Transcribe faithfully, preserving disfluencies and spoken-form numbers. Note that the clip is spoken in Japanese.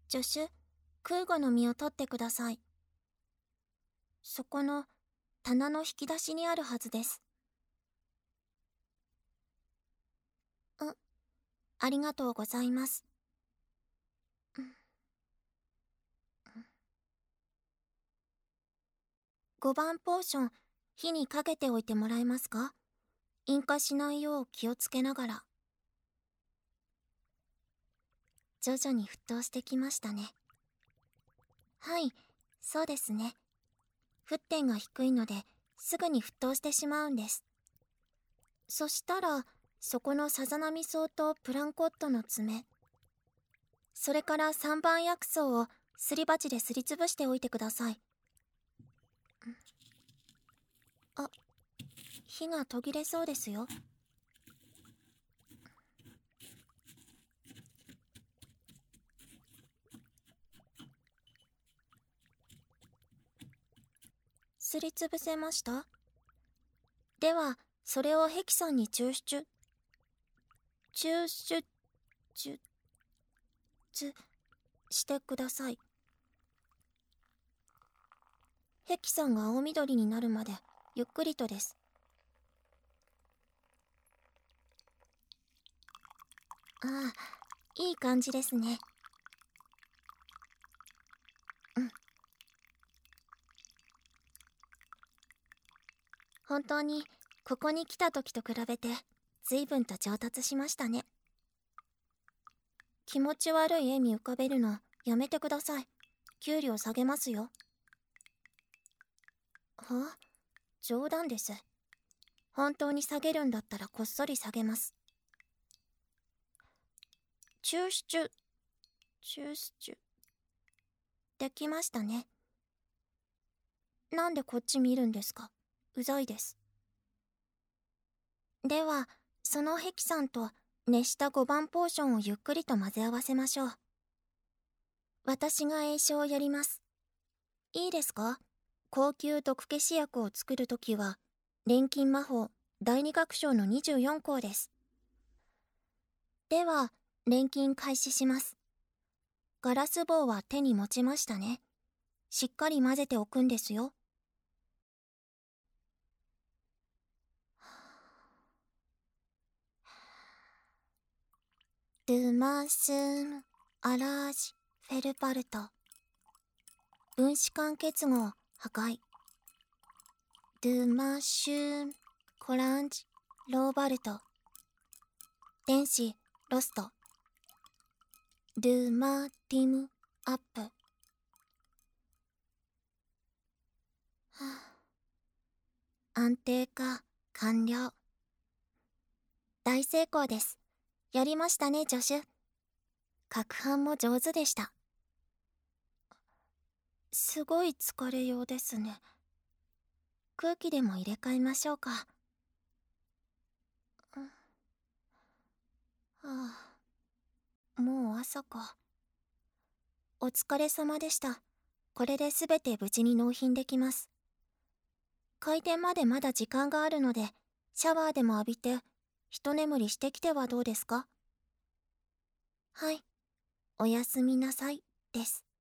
助手、空母の実を取ってください。そこの棚の引き出しにあるはずです。う、ありがとうございます。ごばんポーション、火にかけておいてもらえますか？引火しないよう気をつけながら。徐々に沸騰してきましたね。はい、そうですね。沸点が低いのですぐに沸騰してしまうんです。そしたら、そこのさざ波草とプランコットの爪、それからさんばん薬草をすり鉢ですりつぶしておいてください。あ、火が途切れそうですよ。すりつぶせました？では、それをヘキさんに抽出、抽出、抽出してください。ヘキさんが青緑になるまでゆっくりとです。ああ、いい感じですね。うん。本当にここに来た時と比べて随分と上達しましたね。気持ち悪い笑み浮かべるのやめてください。給料下げますよ。は？冗談です。本当に下げるんだったらこっそり下げます。抽出、抽出。できましたね。なんでこっち見るんですか？うざいです。では、そのヘキさんと熱したごばんポーションをゆっくりと混ぜ合わせましょう。私が詠唱をやります。いいですか？高級毒消し薬を作るときは、錬金魔法第二楽章のにじゅうよん項です。では、錬金開始します。ガラス棒は手に持ちましたね。しっかり混ぜておくんですよ。ドゥマスーム、アラージ、フェルパルト。分子間結合、破壊。ドゥマシューム、コランジ、ローバルト。電子、ロスト。ドゥマティム、アップ。はあ、安定化、完了。大成功です。やりましたね、助手。攪拌も上手でした。すごい疲れようですね。空気でも入れ替えましょうか。うん、はあ、もう朝か。お疲れ様でした。これで全て無事に納品できます。開店までまだ時間があるので、シャワーでも浴びて、一眠りしてきてはどうですか？はい。おやすみなさい、です。